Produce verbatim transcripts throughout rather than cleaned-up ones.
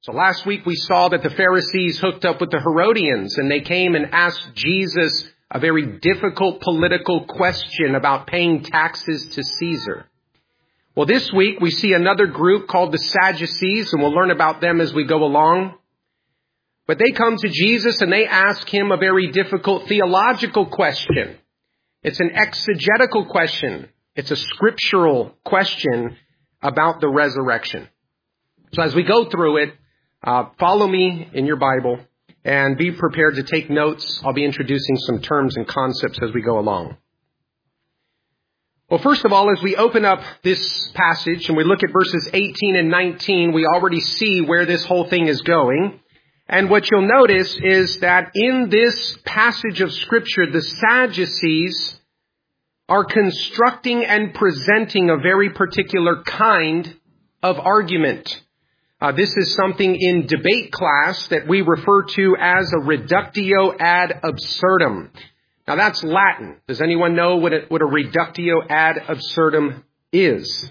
So last week we saw that the Pharisees hooked up with the Herodians and they came and asked Jesus a very difficult political question about paying taxes to Caesar. Well, this week we see another group called the Sadducees, and we'll learn about them as we go along. But they come to Jesus and they ask him a very difficult theological question. It's an exegetical question. It's a scriptural question about the resurrection. So as we go through it, uh, follow me in your Bible and be prepared to take notes. I'll be introducing some terms and concepts as we go along. Well, first of all, as we open up this passage and we look at verses eighteen and nineteen, we already see where this whole thing is going. And what you'll notice is that in this passage of Scripture, the Sadducees are constructing and presenting a very particular kind of argument. Uh, this is something in debate class that we refer to as a reductio ad absurdum. Now that's Latin. Does anyone know what a, what a reductio ad absurdum is?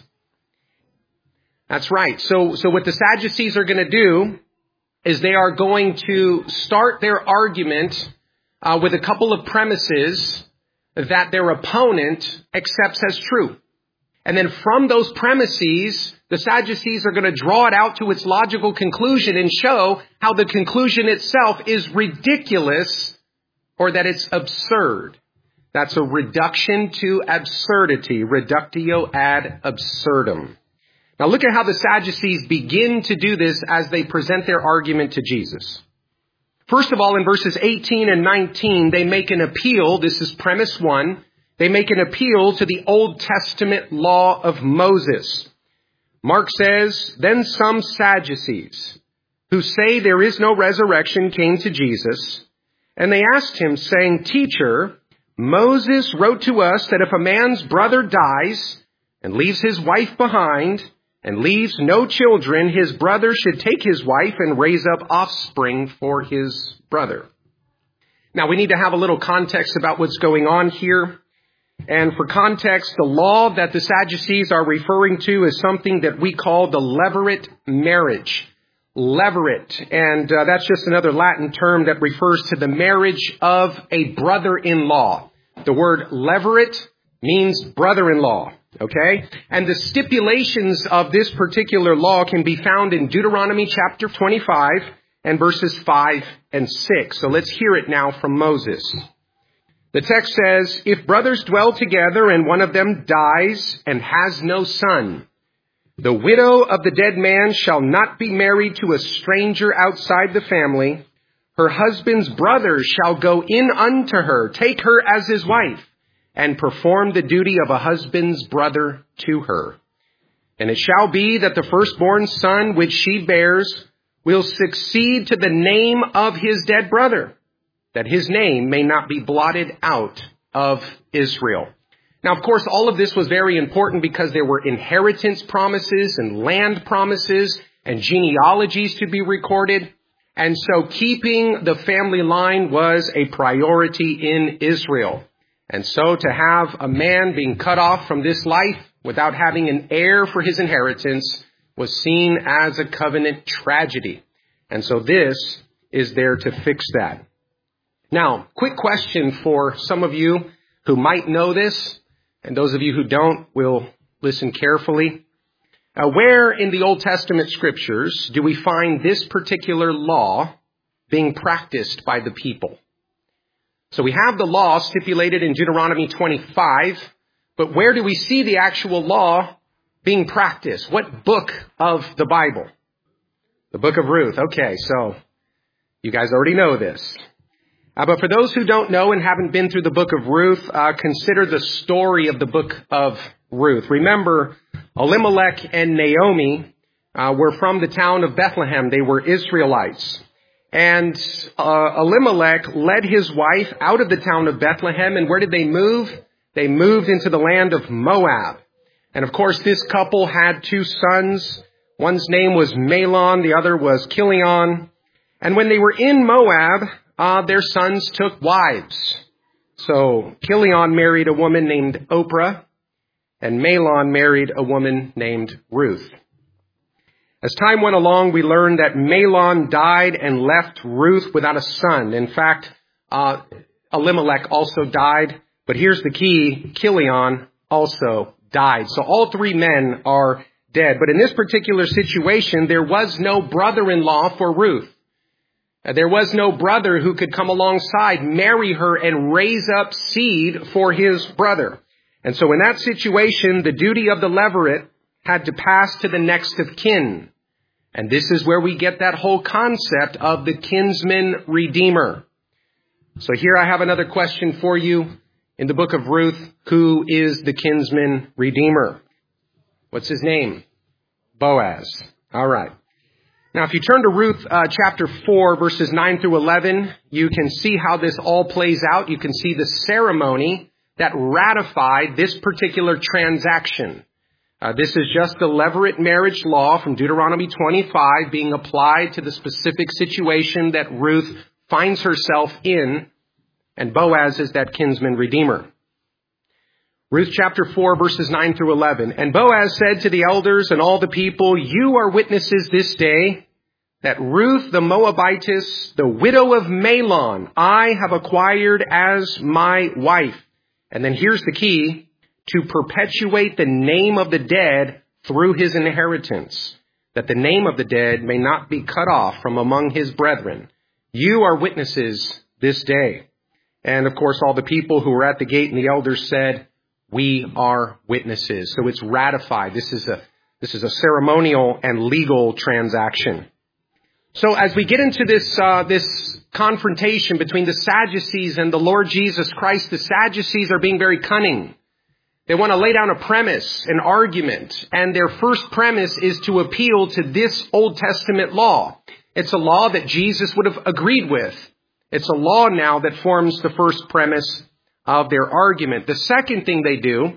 That's right. So, so what the Sadducees are going to do is they are going to start their argument uh, with a couple of premises that their opponent accepts as true. And then from those premises, the Sadducees are going to draw it out to its logical conclusion and show how the conclusion itself is ridiculous or that it's absurd. That's a reduction to absurdity, reductio ad absurdum. Now look at how the Sadducees begin to do this as they present their argument to Jesus. First of all, in verses eighteen and nineteen, they make an appeal. This is premise one. They make an appeal to the Old Testament law of Moses. Mark says, "Then some Sadducees, who say there is no resurrection, came to Jesus, and they asked him, saying, 'Teacher, Moses wrote to us that if a man's brother dies and leaves his wife behind and leaves no children, his brother should take his wife and raise up offspring for his brother.'" Now, we need to have a little context about what's going on here. And for context, the law that the Sadducees are referring to is something that we call the levirate marriage. Levirate. And uh, that's just another Latin term that refers to the marriage of a brother-in-law. The word levirate means brother-in-law. Okay? And the stipulations of this particular law can be found in Deuteronomy chapter twenty-five and verses five and six. So let's hear it now from Moses. The text says, "If brothers dwell together and one of them dies and has no son, the widow of the dead man shall not be married to a stranger outside the family. Her husband's brother shall go in unto her, take her as his wife, and perform the duty of a husband's brother to her. And it shall be that the firstborn son which she bears will succeed to the name of his dead brother, that his name may not be blotted out of Israel." Now, of course, all of this was very important because there were inheritance promises and land promises and genealogies to be recorded. And so keeping the family line was a priority in Israel. And so to have a man being cut off from this life without having an heir for his inheritance was seen as a covenant tragedy. And so this is there to fix that. Now, quick question for some of you who might know this, and those of you who don't will listen carefully. Uh, where in the Old Testament scriptures do we find this particular law being practiced by the people? So we have the law stipulated in Deuteronomy twenty-five, but where do we see the actual law being practiced? What book of the Bible? The book of Ruth. Okay, so you guys already know this. Uh, but for those who don't know and haven't been through the book of Ruth, uh, consider the story of the book of Ruth. Remember, Elimelech and Naomi uh, were from the town of Bethlehem. They were Israelites. And uh, Elimelech led his wife out of the town of Bethlehem. And where did they move? They moved into the land of Moab. And of course, this couple had two sons. One's name was Mahlon, the other was Chilion. And when they were in Moab, Uh, their sons took wives. So Chilion married a woman named Oprah, and Mahlon married a woman named Ruth. As time went along, we learned that Mahlon died and left Ruth without a son. In fact, uh, Elimelech also died. But here's the key, Chilion also died. So all three men are dead. But in this particular situation, there was no brother-in-law for Ruth. There was no brother who could come alongside, marry her, and raise up seed for his brother. And so in that situation, the duty of the levirate had to pass to the next of kin. And this is where we get that whole concept of the kinsman redeemer. So here I have another question for you. In the book of Ruth, who is the kinsman redeemer? What's his name? Boaz. All right. Now, if you turn to Ruth uh, chapter four, verses nine through eleven, you can see how this all plays out. You can see the ceremony that ratified this particular transaction. Uh, this is just the levirate marriage law from Deuteronomy twenty-five being applied to the specific situation that Ruth finds herself in, and Boaz is that kinsman redeemer. Ruth chapter four, verses nine through eleven. And Boaz said to the elders and all the people, "You are witnesses this day that Ruth the Moabitess, the widow of Mahlon, I have acquired as my wife." And then here's the key, to perpetuate the name of the dead through his inheritance, that the name of the dead may not be cut off from among his brethren. You are witnesses this day. And of course, all the people who were at the gate and the elders said, "We are witnesses." So it's ratified. This is a, this is a ceremonial and legal transaction. So as we get into this, uh, this confrontation between the Sadducees and the Lord Jesus Christ, the Sadducees are being very cunning. They want to lay down a premise, an argument, and their first premise is to appeal to this Old Testament law. It's a law that Jesus would have agreed with. It's a law now that forms the first premise of their argument. The second thing they do,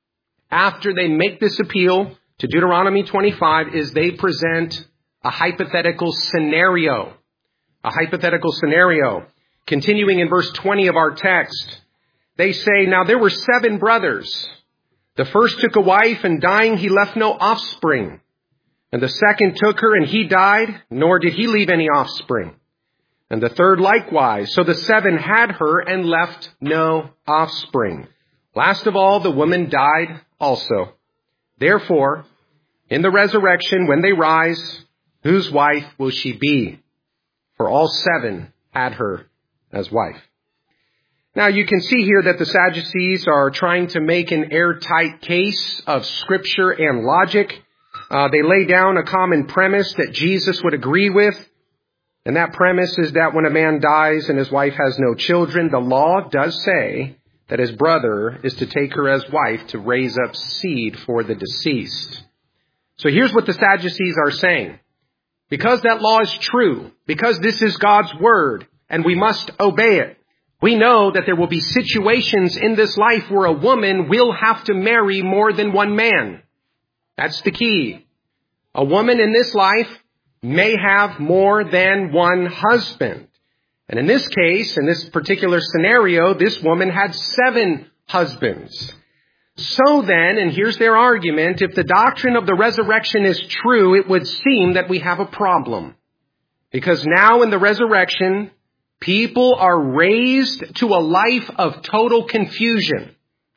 after they make this appeal to Deuteronomy twenty-five, is they present a hypothetical scenario. A hypothetical scenario. Continuing in verse twenty of our text, they say, "Now there were seven brothers. The first took a wife, and dying he left no offspring. And the second took her, and he died, nor did he leave any offspring. And the third likewise. So the seven had her and left no offspring. Last of all, the woman died also. Therefore, in the resurrection, when they rise, whose wife will she be? For all seven had her as wife." Now you can see here that the Sadducees are trying to make an airtight case of scripture and logic. Uh, they lay down a common premise that Jesus would agree with. And that premise is that when a man dies and his wife has no children, the law does say that his brother is to take her as wife to raise up seed for the deceased. So here's what the Sadducees are saying. Because that law is true, because this is God's word, and we must obey it, we know that there will be situations in this life where a woman will have to marry more than one man. That's the key. A woman in this life may have more than one husband. And in this case, in this particular scenario, this woman had seven husbands. So then, and here's their argument, if the doctrine of the resurrection is true, it would seem that we have a problem. Because now in the resurrection, people are raised to a life of total confusion.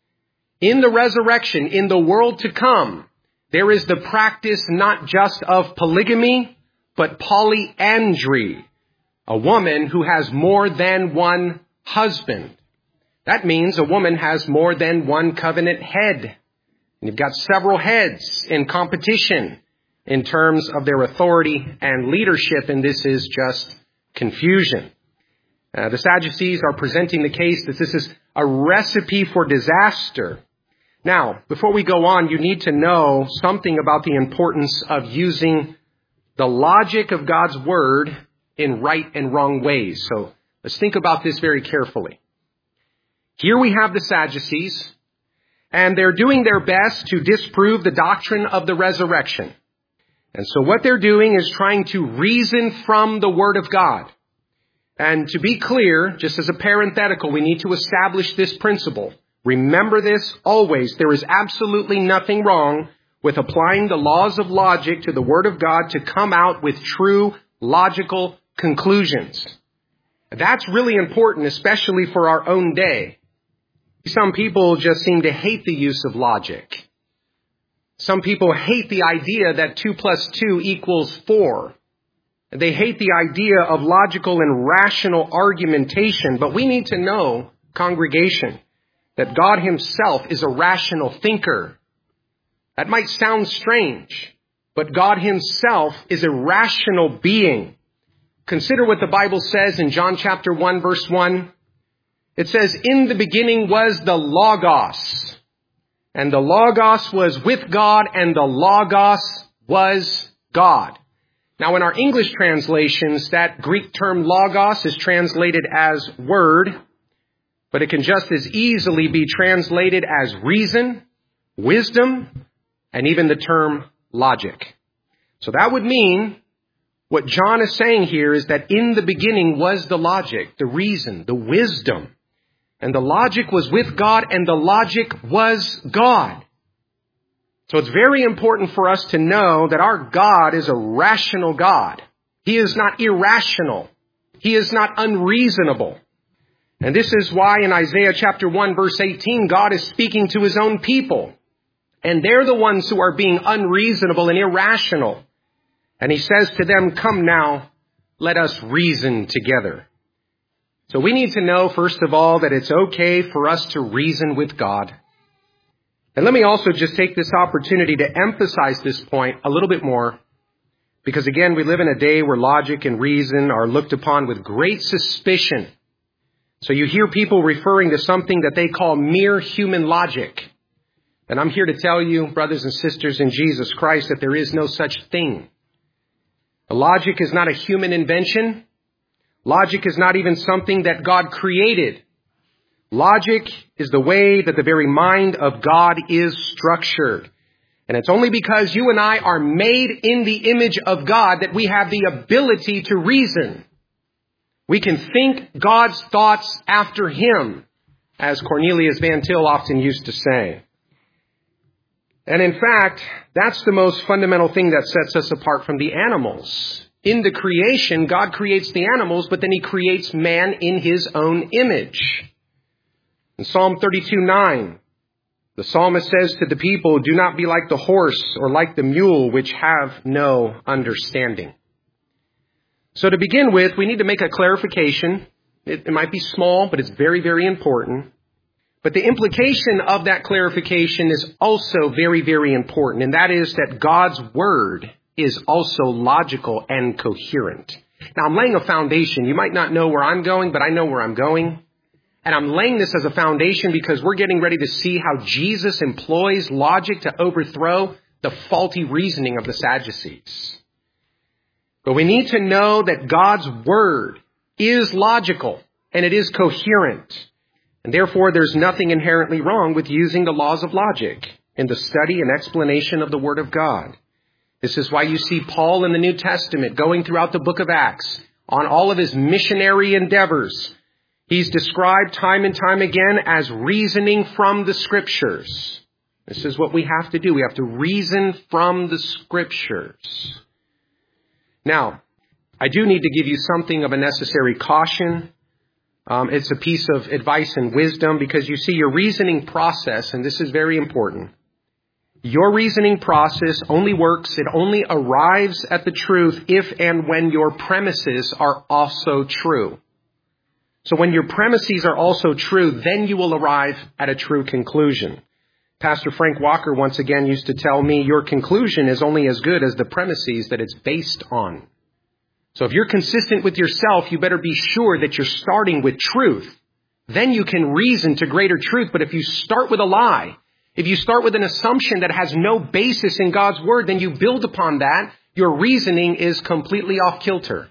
In the resurrection, in the world to come, there is the practice not just of polygamy, but polyandry, a woman who has more than one husband. That means a woman has more than one covenant head. And you've got several heads in competition in terms of their authority and leadership, and this is just confusion. Uh, the Sadducees are presenting the case that this is a recipe for disaster. Now, before we go on, you need to know something about the importance of using the logic of God's word in right and wrong ways. So let's think about this very carefully. Here we have the Sadducees, and they're doing their best to disprove the doctrine of the resurrection. And so what they're doing is trying to reason from the word of God. And to be clear, just as a parenthetical, we need to establish this principle. Remember this always. There is absolutely nothing wrong with applying the laws of logic to the Word of God to come out with true logical conclusions. That's really important, especially for our own day. Some people just seem to hate the use of logic. Some people hate the idea that two plus two equals four. They hate the idea of logical and rational argumentation. But we need to know, congregation, that God Himself is a rational thinker. That might sound strange, but God Himself is a rational being. Consider what the Bible says in John chapter one, verse one. It says, "In the beginning was the Logos, and the Logos was with God, and the Logos was God." Now, in our English translations, that Greek term Logos is translated as word, but it can just as easily be translated as reason, wisdom, and even the term logic. So that would mean what John is saying here is that in the beginning was the logic, the reason, the wisdom. And the logic was with God, and the logic was God. So it's very important for us to know that our God is a rational God. He is not irrational. He is not unreasonable. And this is why in Isaiah chapter one, verse eighteen, God is speaking to His own people. And they're the ones who are being unreasonable and irrational. And He says to them, "Come now, let us reason together." So we need to know, first of all, that it's okay for us to reason with God. And let me also just take this opportunity to emphasize this point a little bit more. Because again, we live in a day where logic and reason are looked upon with great suspicion. So you hear people referring to something that they call mere human logic. And I'm here to tell you, brothers and sisters in Jesus Christ, that there is no such thing. Logic is not a human invention. Logic is not even something that God created. Logic is the way that the very mind of God is structured. And it's only because you and I are made in the image of God that we have the ability to reason. We can think God's thoughts after Him, as Cornelius Van Til often used to say. And in fact, that's the most fundamental thing that sets us apart from the animals. In the creation, God creates the animals, but then He creates man in His own image. In Psalm thirty-two nine, the psalmist says to the people, "Do not be like the horse or like the mule, which have no understanding." So to begin with, we need to make a clarification. It, it might be small, but it's very, very important. But the implication of that clarification is also very, very important. And that is that God's Word is also logical and coherent. Now, I'm laying a foundation. You might not know where I'm going, but I know where I'm going. And I'm laying this as a foundation because we're getting ready to see how Jesus employs logic to overthrow the faulty reasoning of the Sadducees. But we need to know that God's Word is logical and it is coherent. And therefore, there's nothing inherently wrong with using the laws of logic in the study and explanation of the Word of God. This is why you see Paul in the New Testament going throughout the book of Acts on all of his missionary endeavors. He's described time and time again as reasoning from the Scriptures. This is what we have to do. We have to reason from the Scriptures. Now, I do need to give you something of a necessary caution. Um, it's a piece of advice and wisdom because you see your reasoning process, and this is very important. Your reasoning process only works, it only arrives at the truth if and when your premises are also true. So when your premises are also true, then you will arrive at a true conclusion. Pastor Frank Walker once again used to tell me, your conclusion is only as good as the premises that it's based on. So if you're consistent with yourself, you better be sure that you're starting with truth. Then you can reason to greater truth. But if you start with a lie, if you start with an assumption that has no basis in God's Word, then you build upon that. Your reasoning is completely off kilter.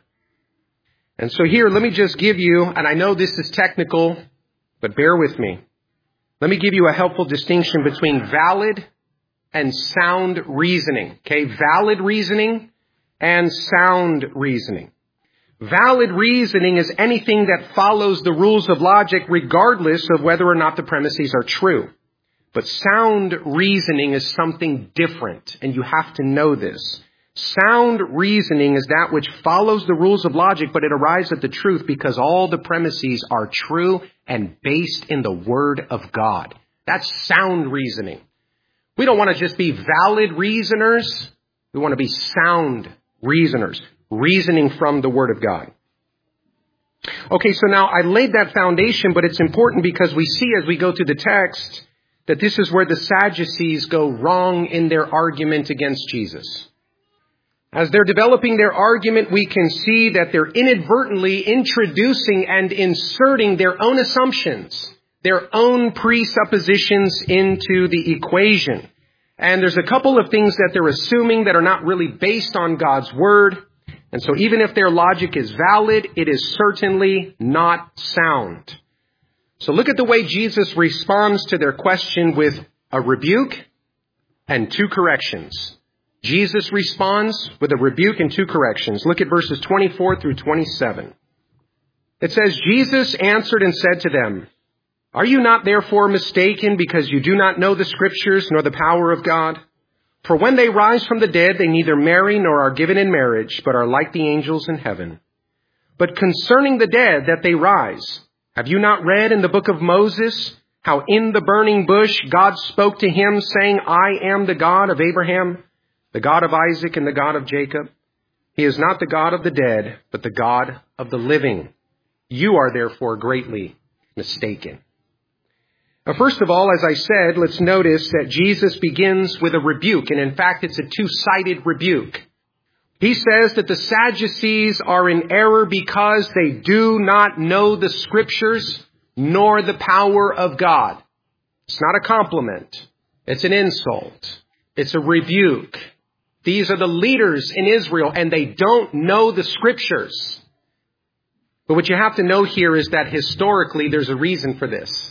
And so here, let me just give you, and I know this is technical, but bear with me. Let me give you a helpful distinction between valid and sound reasoning. Okay, valid reasoning and sound reasoning. Valid reasoning is anything that follows the rules of logic regardless of whether or not the premises are true. But sound reasoning is something different, and you have to know this. Sound reasoning is that which follows the rules of logic, but it arrives at the truth because all the premises are true and based in the Word of God. That's sound reasoning. We don't want to just be valid reasoners. We want to be sound reasoners, reasoning from the Word of God. Okay, so now I laid that foundation, but it's important because we see as we go through the text that this is where the Sadducees go wrong in their argument against Jesus. As they're developing their argument, we can see that they're inadvertently introducing and inserting their own assumptions, their own presuppositions into the equation. And there's a couple of things that they're assuming that are not really based on God's Word. And so even if their logic is valid, it is certainly not sound. So look at the way Jesus responds to their question with a rebuke and two corrections. Jesus responds with a rebuke and two corrections. Look at verses twenty-four through twenty-seven. It says, Jesus answered and said to them, "Are you not therefore mistaken because you do not know the Scriptures nor the power of God? For when they rise from the dead, they neither marry nor are given in marriage, but are like the angels in heaven. But concerning the dead that they rise, have you not read in the book of Moses how in the burning bush God spoke to him, saying, I am the God of Abraham, the God of Isaac, and the God of Jacob? He is not the God of the dead, but the God of the living. You are therefore greatly mistaken." Now, first of all, as I said, let's notice that Jesus begins with a rebuke. And in fact, it's a two-sided rebuke. He says that the Sadducees are in error because they do not know the Scriptures nor the power of God. It's not a compliment. It's an insult. It's a rebuke. These are the leaders in Israel, and they don't know the Scriptures. But what you have to know here is that historically there's a reason for this.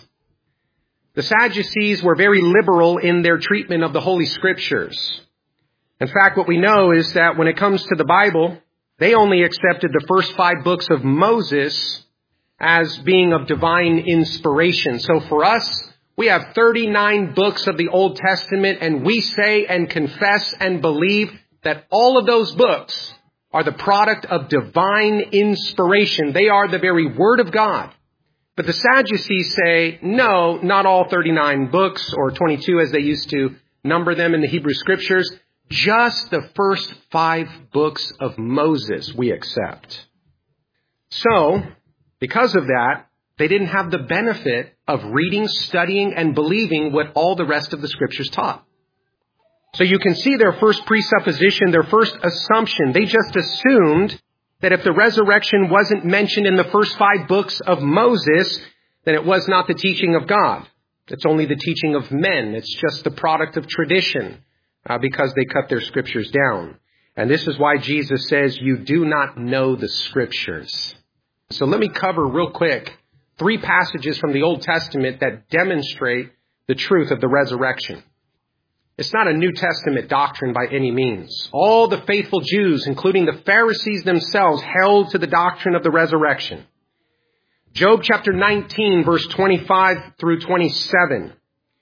The Sadducees were very liberal in their treatment of the Holy Scriptures. In fact, what we know is that when it comes to the Bible, they only accepted the first five books of Moses as being of divine inspiration. So for us, we have thirty-nine books of the Old Testament, and we say and confess and believe that all of those books are the product of divine inspiration. They are the very Word of God. But the Sadducees say, no, not all thirty-nine books, or twenty-two as they used to number them in the Hebrew Scriptures. Just the first five books of Moses we accept. So, because of that, they didn't have the benefit of reading, studying, and believing what all the rest of the Scriptures taught. So you can see their first presupposition, their first assumption. They just assumed that if the resurrection wasn't mentioned in the first five books of Moses, then it was not the teaching of God. It's only the teaching of men. It's just the product of tradition uh, because they cut their Scriptures down. And this is why Jesus says, you do not know the Scriptures. So let me cover real quick three passages from the Old Testament that demonstrate the truth of the resurrection. It's not a New Testament doctrine by any means. All the faithful Jews, including the Pharisees themselves, held to the doctrine of the resurrection. Job chapter nineteen, verse twenty-five through twenty-seven.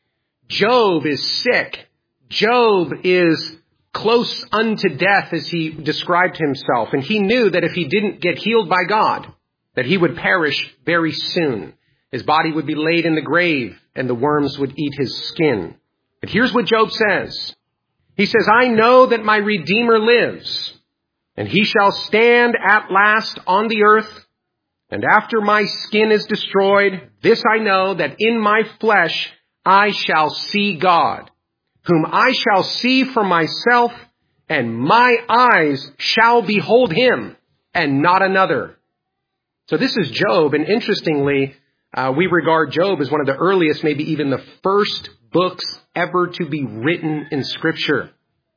Job is sick. Job is close unto death, as he described himself. And he knew that if he didn't get healed by God, that he would perish very soon. His body would be laid in the grave, and the worms would eat his skin. But here's what Job says. He says, I know that my Redeemer lives, and he shall stand at last on the earth. And after my skin is destroyed, this I know, that in my flesh I shall see God, whom I shall see for myself, and my eyes shall behold him, and not another. So this is Job, and interestingly, uh, we regard Job as one of the earliest, maybe even the first books ever to be written in Scripture.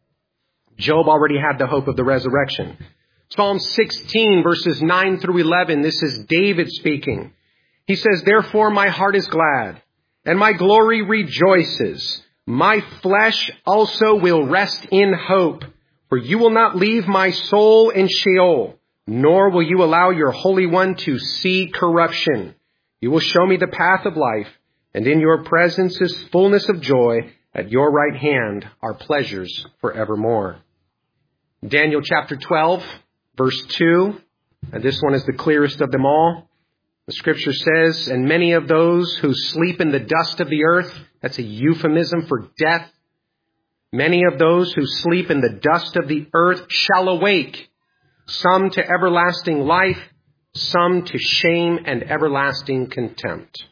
Job already had the hope of the resurrection. Psalm sixteen, verses nine through eleven, this is David speaking. He says, therefore my heart is glad, and my glory rejoices. My flesh also will rest in hope, for you will not leave my soul in Sheol, nor will you allow your Holy One to see corruption. You will show me the path of life. and in your presence is fullness of joy. At your right hand are pleasures forevermore. Daniel chapter twelve, verse two, and this one is the clearest of them all. The scripture says, and many of those who sleep in the dust of the earth, that's a euphemism for death. Many of those who sleep in the dust of the earth shall awake, some to everlasting life, some to shame and everlasting contempt.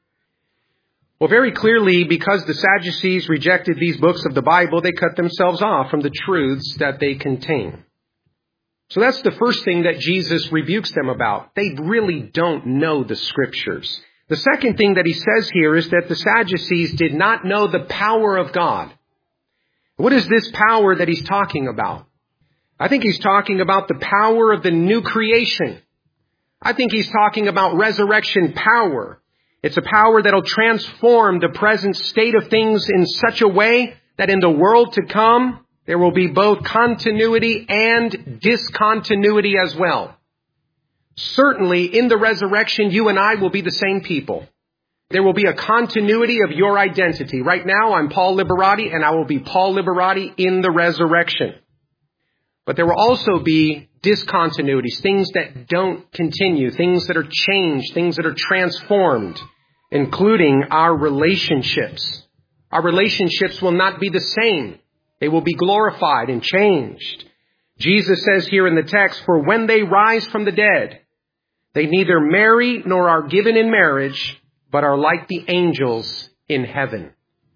Well, very clearly, because the Sadducees rejected these books of the Bible, they cut themselves off from the truths that they contain. So that's the first thing that Jesus rebukes them about. They really don't know the scriptures. The second thing that he says here is that the Sadducees did not know the power of God. What is this power that he's talking about? I think he's talking about the power of the new creation. I think he's talking about resurrection power. It's a power that'll transform the present state of things in such a way that in the world to come, there will be both continuity and discontinuity as well. Certainly, in the resurrection, you and I will be the same people. There will be a continuity of your identity. Right now, I'm Paul Liberati, and I will be Paul Liberati in the resurrection. But there will also be discontinuities, things that don't continue, things that are changed, things that are transformed, including our relationships. Our relationships will not be the same. They will be glorified and changed. Jesus says here in the text, for when they rise from the dead, they neither marry nor are given in marriage, but are like the angels in heaven.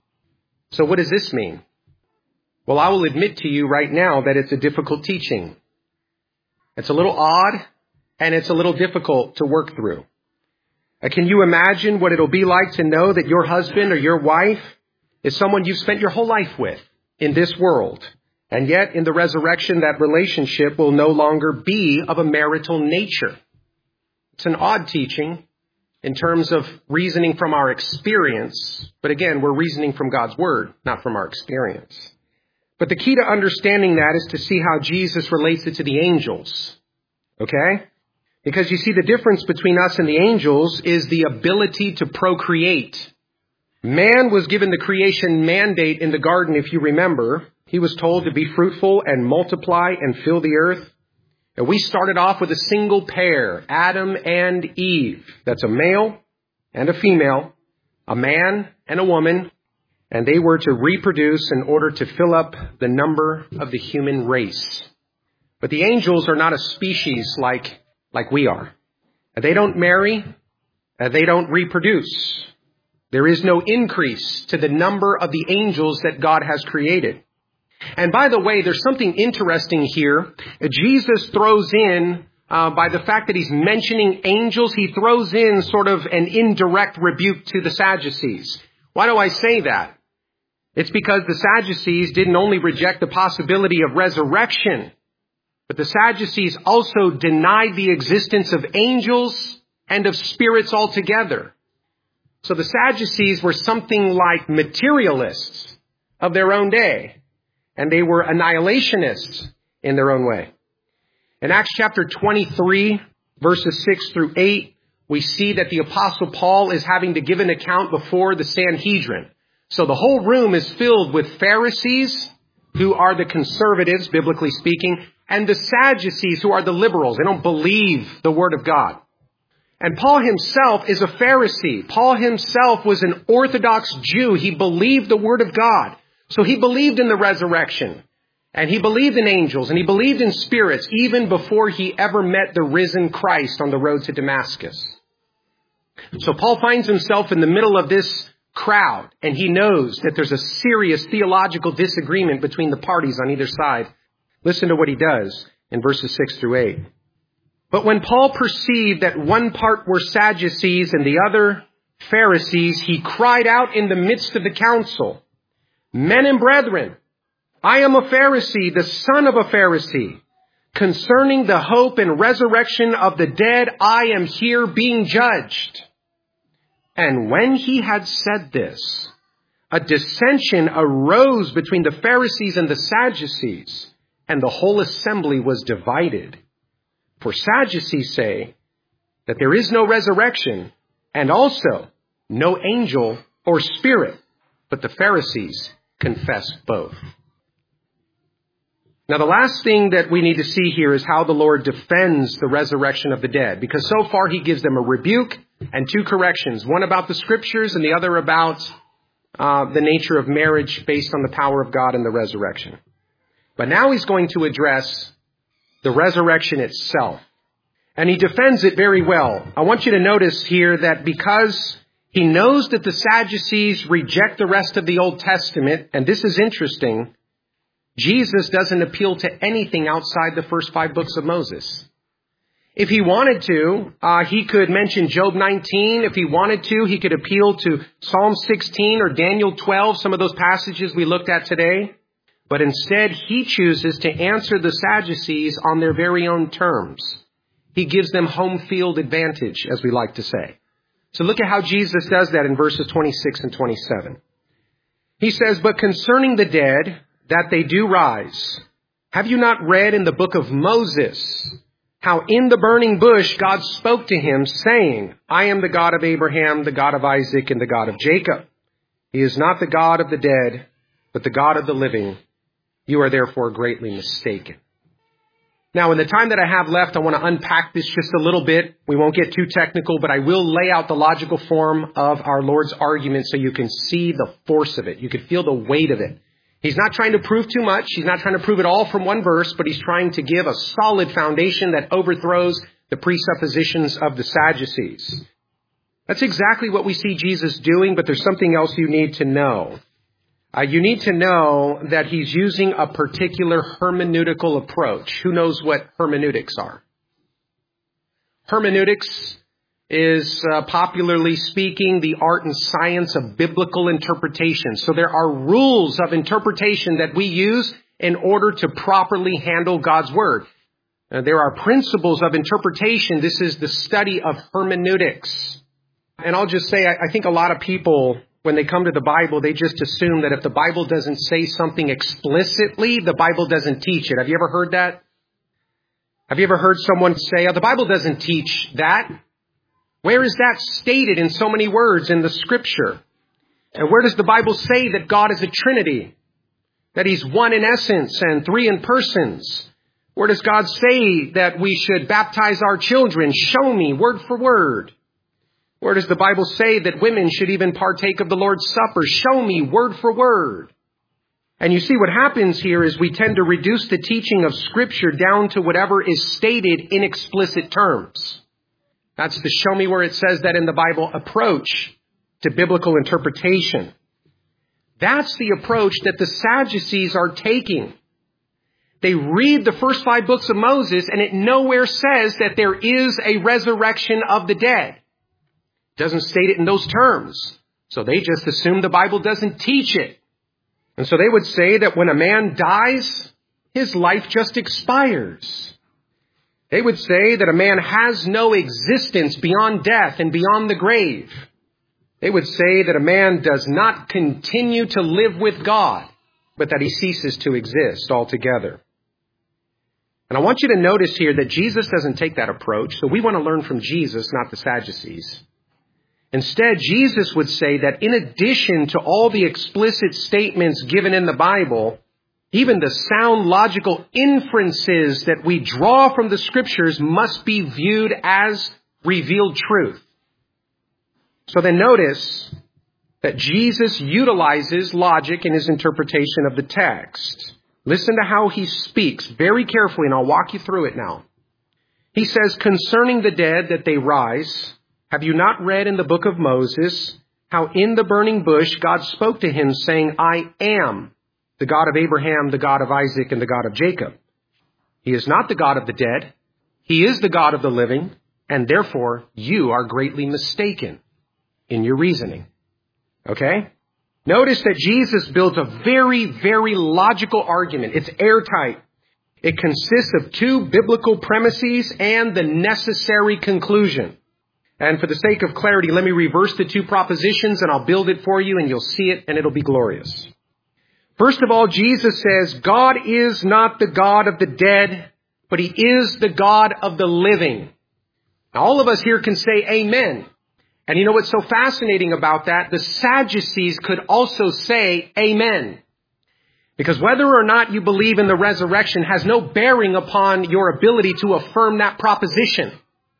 So what does this mean? Well, I will admit to you right now that it's a difficult teaching. It's a little odd, and it's a little difficult to work through. Uh, can you imagine what it'll be like to know that your husband or your wife is someone you've spent your whole life with in this world? And yet, in the resurrection, that relationship will no longer be of a marital nature. It's an odd teaching in terms of reasoning from our experience. But again, we're reasoning from God's word, not from our experience. But the key to understanding that is to see how Jesus relates it to the angels. Okay? Because you see, the difference between us and the angels is the ability to procreate. Man was given the creation mandate in the garden, if you remember. He was told to be fruitful and multiply and fill the earth. And we started off with a single pair, Adam and Eve. That's a male and a female, a man and a woman. And they were to reproduce in order to fill up the number of the human race. But the angels are not a species like, like we are. They don't marry. They don't reproduce. There is no increase to the number of the angels that God has created. And by the way, there's something interesting here. Jesus throws in, uh, by the fact that he's mentioning angels, he throws in sort of an indirect rebuke to the Sadducees. Why do I say that? It's because the Sadducees didn't only reject the possibility of resurrection, but the Sadducees also denied the existence of angels and of spirits altogether. So the Sadducees were something like materialists of their own day, and they were annihilationists in their own way. In Acts chapter twenty-three, verses six through eight, we see that the Apostle Paul is having to give an account before the Sanhedrin. So the whole room is filled with Pharisees, who are the conservatives, biblically speaking, and the Sadducees, who are the liberals. They don't believe the word of God. And Paul himself is a Pharisee. Paul himself was an Orthodox Jew. He believed the word of God. So he believed in the resurrection. And he believed in angels. And he believed in spirits even before he ever met the risen Christ on the road to Damascus. So Paul finds himself in the middle of this crowd. And he knows that there's a serious theological disagreement between the parties on either side. Listen to what he does in verses six through eight. But when Paul perceived that one part were Sadducees and the other Pharisees, he cried out in the midst of the council, Men and brethren, I am a Pharisee, the son of a Pharisee. Concerning the hope and resurrection of the dead, I am here being judged. And when he had said this, a dissension arose between the Pharisees and the Sadducees, and the whole assembly was divided. For Sadducees say that there is no resurrection, and also no angel or spirit. But the Pharisees confessed both. Now, the last thing that we need to see here is how the Lord defends the resurrection of the dead. Because so far he gives them a rebuke and two corrections. One about the scriptures and the other about uh, the nature of marriage based on the power of God and the resurrection. But now he's going to address the resurrection itself. And he defends it very well. I want you to notice here that because he knows that the Sadducees reject the rest of the Old Testament, and this is interesting, Jesus doesn't appeal to anything outside the first five books of Moses. If he wanted to, uh, he could mention Job nineteen. If he wanted to, he could appeal to Psalm sixteen or Daniel twelve, some of those passages we looked at today. But instead, he chooses to answer the Sadducees on their very own terms. He gives them home field advantage, as we like to say. So look at how Jesus does that in verses twenty-six and twenty-seven. He says, "But concerning the dead, that they do rise. Have you not read in the book of Moses how in the burning bush God spoke to him, saying, I am the God of Abraham, the God of Isaac, and the God of Jacob. He is not the God of the dead, but the God of the living. You are therefore greatly mistaken." Now, in the time that I have left, I want to unpack this just a little bit. We won't get too technical, but I will lay out the logical form of our Lord's argument so you can see the force of it. You can feel the weight of it. He's not trying to prove too much. He's not trying to prove it all from one verse, but he's trying to give a solid foundation that overthrows the presuppositions of the Sadducees. That's exactly what we see Jesus doing, but there's something else you need to know. Uh, you need to know that he's using a particular hermeneutical approach. Who knows what hermeneutics are? Hermeneutics is, uh, popularly speaking, the art and science of biblical interpretation. So there are rules of interpretation that we use in order to properly handle God's word. Uh, there are principles of interpretation. This is the study of hermeneutics. And I'll just say, I, I think a lot of people, when they come to the Bible, they just assume that if the Bible doesn't say something explicitly, the Bible doesn't teach it. Have you ever heard that? Have you ever heard someone say, oh, the Bible doesn't teach that? Where is that stated in so many words in the scripture? And where does the Bible say that God is a Trinity? That he's one in essence and three in persons? Where does God say that we should baptize our children? Show me word for word. Where does the Bible say that women should even partake of the Lord's Supper? Show me word for word. And you see what happens here is we tend to reduce the teaching of Scripture down to whatever is stated in explicit terms. That's the show me where it says that in the Bible approach to biblical interpretation. That's the approach that the Sadducees are taking. They read the first five books of Moses and it nowhere says that there is a resurrection of the dead. It doesn't state it in those terms. So they just assume the Bible doesn't teach it. And so they would say that when a man dies, his life just expires. They would say that a man has no existence beyond death and beyond the grave. They would say that a man does not continue to live with God, but that he ceases to exist altogether. And I want you to notice here that Jesus doesn't take that approach. So we want to learn from Jesus, not the Sadducees. Instead, Jesus would say that in addition to all the explicit statements given in the Bible, even the sound logical inferences that we draw from the scriptures must be viewed as revealed truth. So then notice that Jesus utilizes logic in his interpretation of the text. Listen to how he speaks very carefully, and I'll walk you through it now. He says, concerning the dead that they rise, have you not read in the book of Moses how in the burning bush God spoke to him saying, I am the God of Abraham, the God of Isaac, and the God of Jacob. He is not the God of the dead. He is the God of the living, and therefore you are greatly mistaken in your reasoning. Okay? Notice that Jesus builds a very, very logical argument. It's airtight. It consists of two biblical premises and the necessary conclusion. And for the sake of clarity, let me reverse the two propositions and I'll build it for you and you'll see it and it'll be glorious. First of all, Jesus says, God is not the God of the dead, but he is the God of the living. Now, all of us here can say amen. And you know what's so fascinating about that? The Sadducees could also say amen. Because whether or not you believe in the resurrection has no bearing upon your ability to affirm that proposition.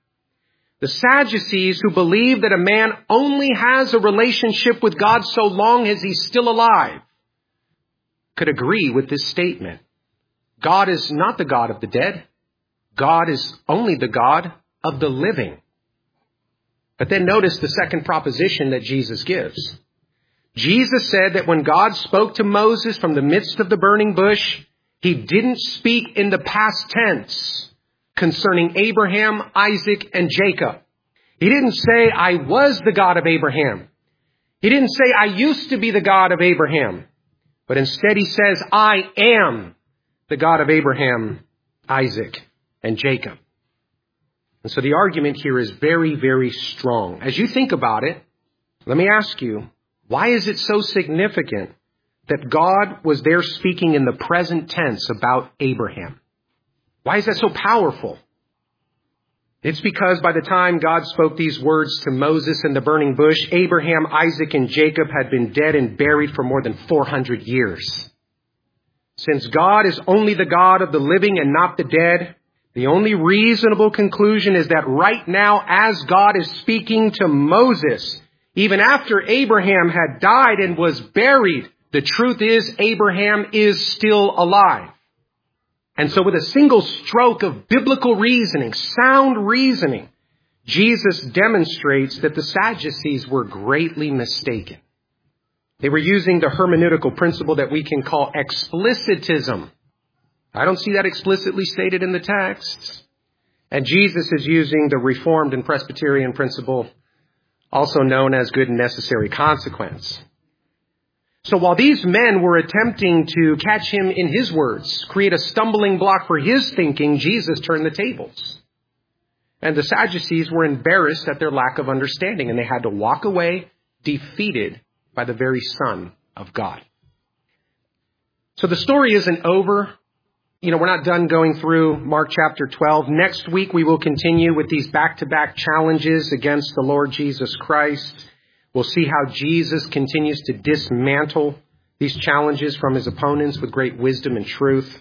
The Sadducees, who believe that a man only has a relationship with God so long as he's still alive, could agree with this statement. God is not the God of the dead. God is only the God of the living. But then notice the second proposition that Jesus gives. Jesus said that when God spoke to Moses from the midst of the burning bush, he didn't speak in the past tense concerning Abraham, Isaac, and Jacob. He didn't say, I was the God of Abraham. He didn't say, I used to be the God of Abraham. But instead he says, I am the God of Abraham, Isaac, and Jacob. And so the argument here is very, very strong. As you think about it, let me ask you, why is it so significant that God was there speaking in the present tense about Abraham? Why is that so powerful? It's because by the time God spoke these words to Moses in the burning bush, Abraham, Isaac, and Jacob had been dead and buried for more than four hundred years. Since God is only the God of the living and not the dead, the only reasonable conclusion is that right now, as God is speaking to Moses, even after Abraham had died and was buried, the truth is Abraham is still alive. And so with a single stroke of biblical reasoning, sound reasoning, Jesus demonstrates that the Sadducees were greatly mistaken. They were using the hermeneutical principle that we can call explicitism. I don't see that explicitly stated in the text. And Jesus is using the Reformed and Presbyterian principle, also known as good and necessary consequence. So while these men were attempting to catch him in his words, create a stumbling block for his thinking, Jesus turned the tables. And the Sadducees were embarrassed at their lack of understanding, and they had to walk away defeated by the very Son of God. So the story isn't over. You know, we're not done going through Mark chapter twelve. Next week, we will continue with these back-to-back challenges against the Lord Jesus Christ. We'll see how Jesus continues to dismantle these challenges from his opponents with great wisdom and truth.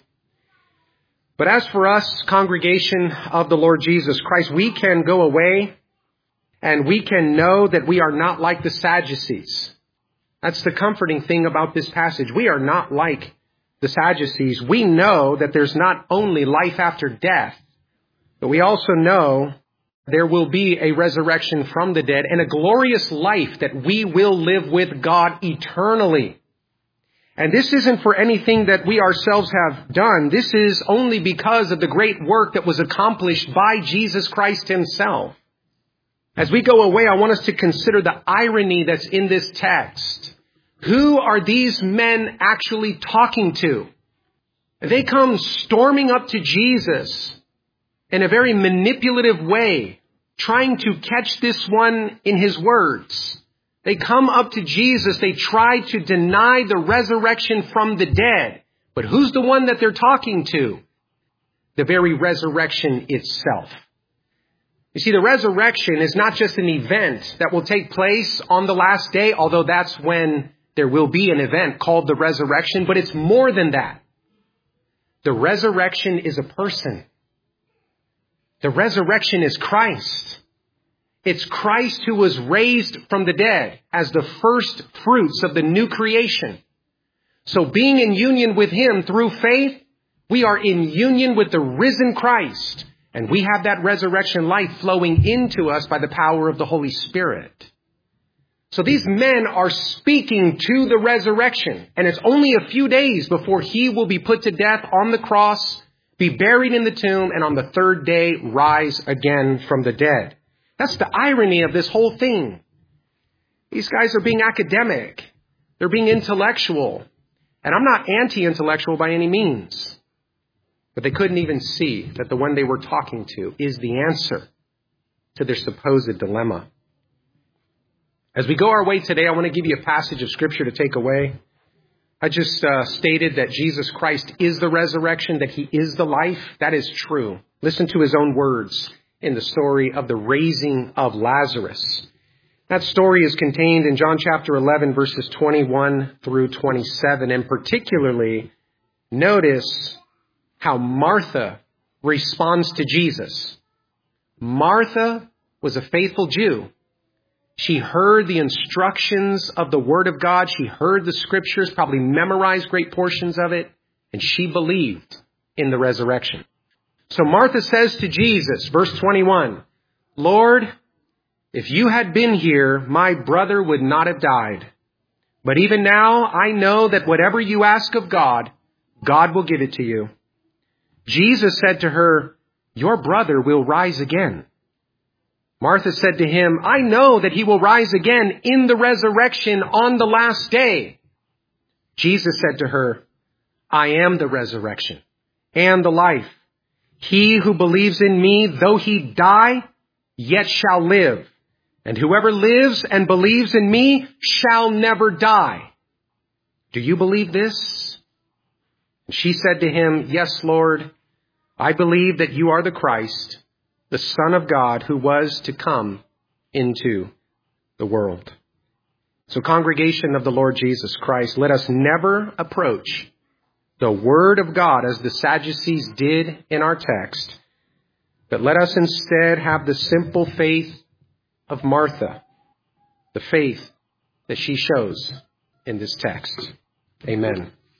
But as for us, congregation of the Lord Jesus Christ, we can go away and we can know that we are not like the Sadducees. That's the comforting thing about this passage. We are not like the Sadducees. We know that there's not only life after death, but we also know there will be a resurrection from the dead and a glorious life that we will live with God eternally. And this isn't for anything that we ourselves have done. This is only because of the great work that was accomplished by Jesus Christ himself. As we go away, I want us to consider the irony that's in this text. Who are these men actually talking to? They come storming up to Jesus in a very manipulative way, trying to catch this one in his words. They come up to Jesus. They try to deny the resurrection from the dead. But who's the one that they're talking to? The very resurrection itself. You see, the resurrection is not just an event that will take place on the last day, although that's when there will be an event called the resurrection, but it's more than that. The resurrection is a person. The resurrection is Christ. It's Christ who was raised from the dead as the first fruits of the new creation. So being in union with him through faith, we are in union with the risen Christ. And we have that resurrection life flowing into us by the power of the Holy Spirit. So these men are speaking to the resurrection. And it's only a few days before he will be put to death on the cross, be buried in the tomb, and on the third day rise again from the dead. That's the irony of this whole thing. These guys are being academic. They're being intellectual. And I'm not anti-intellectual by any means. But they couldn't even see that the one they were talking to is the answer to their supposed dilemma. As we go our way today, I want to give you a passage of Scripture to take away. I just uh, stated that Jesus Christ is the resurrection, that he is the life. That is true. Listen to his own words in the story of the raising of Lazarus. That story is contained in John chapter eleven, verses twenty-one through twenty-seven, and particularly notice how Martha responds to Jesus. Martha was a faithful Jew. She heard the instructions of the Word of God. She heard the Scriptures, probably memorized great portions of it, and she believed in the resurrection. So Martha says to Jesus, verse twenty-one, Lord, if you had been here, my brother would not have died. But even now, I know that whatever you ask of God, God will give it to you. Jesus said to her, your brother will rise again. Martha said to him, I know that he will rise again in the resurrection on the last day. Jesus said to her, I am the resurrection and the life. He who believes in me, though he die, yet shall live. And whoever lives and believes in me shall never die. Do you believe this? And she said to him, yes, Lord, I believe that you are the Christ, the Son of God, who was to come into the world. So, congregation of the Lord Jesus Christ, let us never approach the Word of God as the Sadducees did in our text, but let us instead have the simple faith of Martha, the faith that she shows in this text. Amen.